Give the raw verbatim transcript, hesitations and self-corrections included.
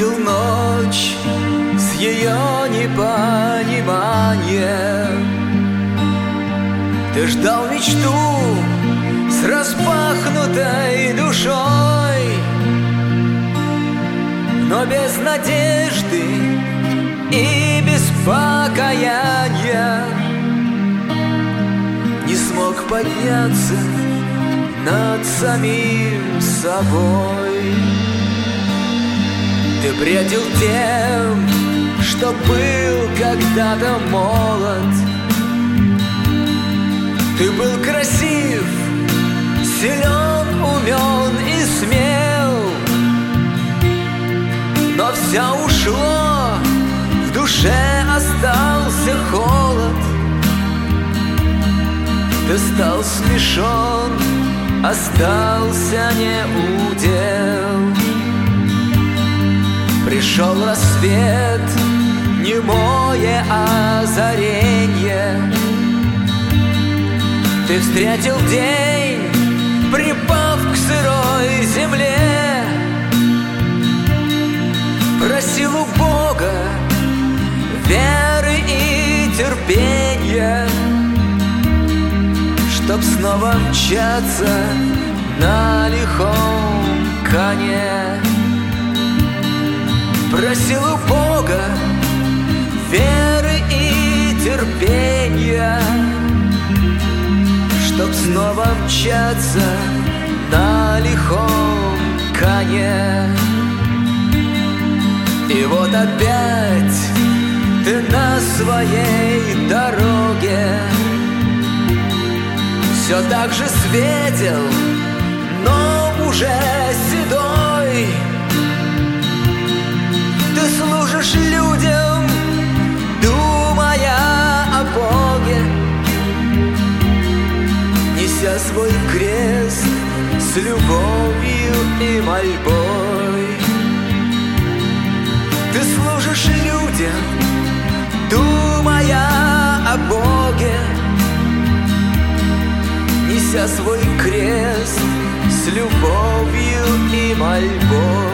встретил ночь с ее непониманием. Ты ждал мечту с распахнутой душой, но без надежды и без покаяния не смог подняться над самим собой. Ты бредил тем, что был когда-то молод. Ты был красив, силен, умен и смел, но все ушло, в душе остался холод. Ты стал смешон, остался неудел. Пришел рассвет, немое озаренье. Ты встретил день, припав к сырой земле. Просил у Бога веры и терпения, чтоб снова мчаться на лихом коне. Просил у Бога веры и терпения, чтоб снова мчаться на лихом коне. И вот опять ты на своей дороге, все так же светел, но уже седой. Ты служишь людям, думая о Боге, неся свой крест с любовью и мольбой. Ты служишь людям, думая о Боге, неся свой крест с любовью и мольбой.